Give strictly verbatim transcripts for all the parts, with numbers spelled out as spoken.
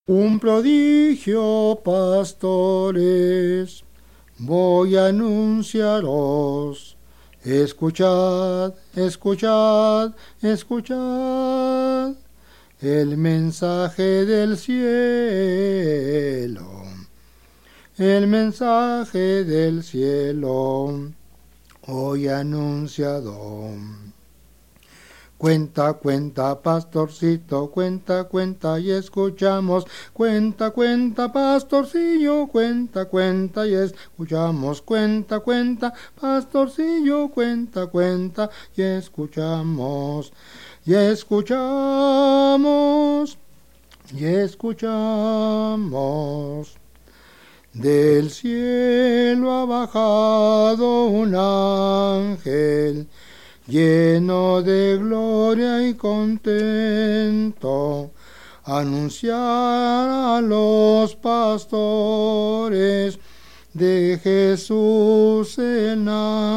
Un prodigio, pastores, voy a anunciaros. Escuchad, escuchad, escuchad el mensaje del cielo, el mensaje del cielo, hoy anunciado. Cuenta, cuenta, pastorcito, cuenta, cuenta y escuchamos. Cuenta, cuenta, pastorcillo, cuenta, cuenta y escuchamos. Cuenta, cuenta, pastorcillo, cuenta, cuenta y escuchamos. Y escuchamos, y escuchamos. Del cielo ha bajado un ángel lleno de gloria y contento, anunciar a los pastores de Jesús el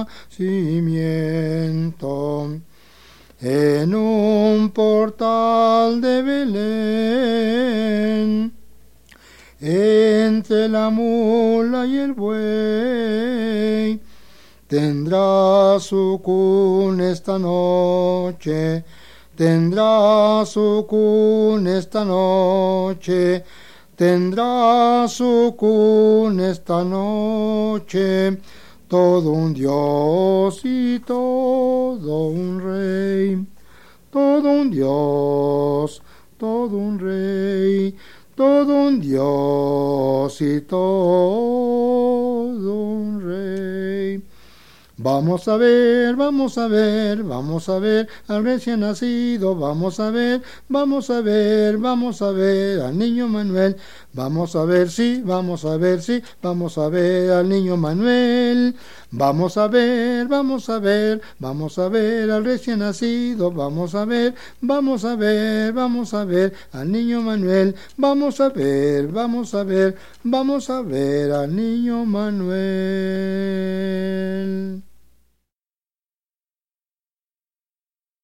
nacimiento. En un portal de Belén, entre la mula y el buey, tendrá su cuna esta noche, tendrá su cuna esta noche, tendrá su cuna esta noche, todo un Dios y todo un rey, todo un Dios, todo un rey, todo un Dios y todo un rey. Vamos a ver, vamos a ver, vamos a ver al recién nacido, vamos a ver, vamos a ver, vamos a ver al niño Manuel, vamos a ver sí, vamos a ver sí, vamos a ver al niño Manuel, vamos a ver, vamos a ver, vamos a ver al recién nacido, vamos a ver, vamos a ver, vamos a ver al niño Manuel, vamos a ver, vamos a ver, vamos a ver al niño Manuel.